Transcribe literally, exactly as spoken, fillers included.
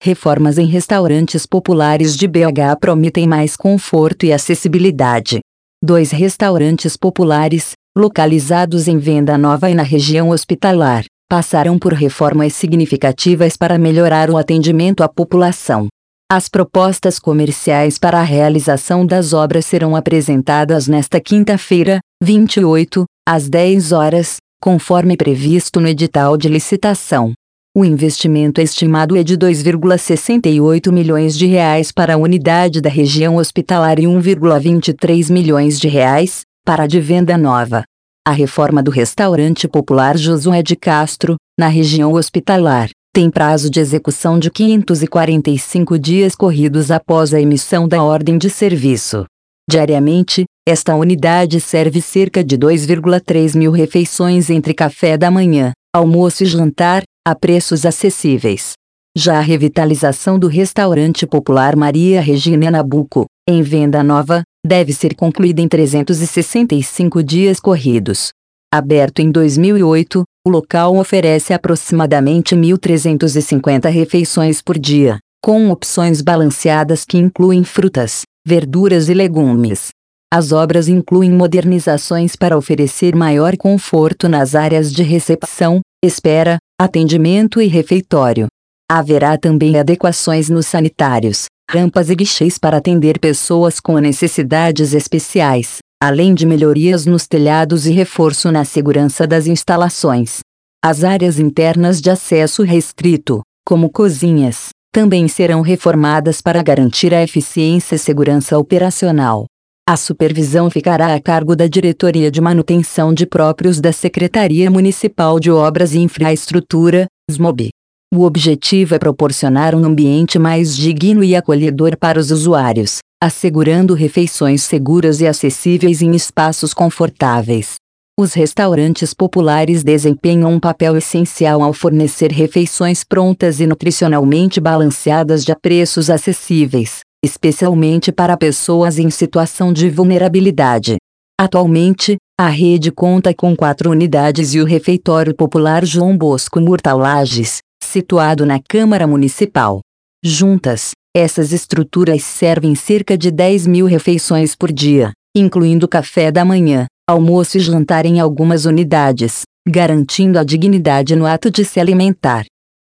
Reformas em restaurantes populares de B H prometem mais conforto e acessibilidade. Dois restaurantes populares, localizados em Venda Nova e na região hospitalar, passaram por reformas significativas para melhorar o atendimento à população. As propostas comerciais para a realização das obras serão apresentadas nesta quinta-feira, vinte e oito, às dez horas, conforme previsto no edital de licitação. O investimento estimado é de dois vírgula sessenta e oito milhões de reais para a unidade da região hospitalar e um vírgula vinte e três milhões de reais para a de Venda Nova. A reforma do restaurante popular Josué de Castro, na região hospitalar, tem prazo de execução de quinhentos e quarenta e cinco dias corridos após a emissão da ordem de serviço. Diariamente, esta unidade serve cerca de dois vírgula três mil refeições entre café da manhã, almoço e jantar, a preços acessíveis. Já a revitalização do restaurante popular Maria Regina Nabuco, em Venda Nova, deve ser concluída em trezentos e sessenta e cinco dias corridos. Aberto em dois mil e oito, o local oferece aproximadamente mil trezentas e cinquenta refeições por dia, com opções balanceadas que incluem frutas, verduras e legumes. As obras incluem modernizações para oferecer maior conforto nas áreas de recepção, espera, atendimento e refeitório. Haverá também adequações nos sanitários, rampas e guichês para atender pessoas com necessidades especiais, além de melhorias nos telhados e reforço na segurança das instalações. As áreas internas de acesso restrito, como cozinhas, também serão reformadas para garantir a eficiência e segurança operacional. A supervisão ficará a cargo da Diretoria de Manutenção de Próprios da Secretaria Municipal de Obras e Infraestrutura, S M O B. O objetivo é proporcionar um ambiente mais digno e acolhedor para os usuários, assegurando refeições seguras e acessíveis em espaços confortáveis. Os restaurantes populares desempenham um papel essencial ao fornecer refeições prontas e nutricionalmente balanceadas de preços acessíveis, especialmente para pessoas em situação de vulnerabilidade. Atualmente, a rede conta com quatro unidades e o refeitório popular João Bosco Murtalages, situado na Câmara Municipal. Juntas, essas estruturas servem cerca de dez mil refeições por dia, incluindo café da manhã, almoço e jantar em algumas unidades, garantindo a dignidade no ato de se alimentar.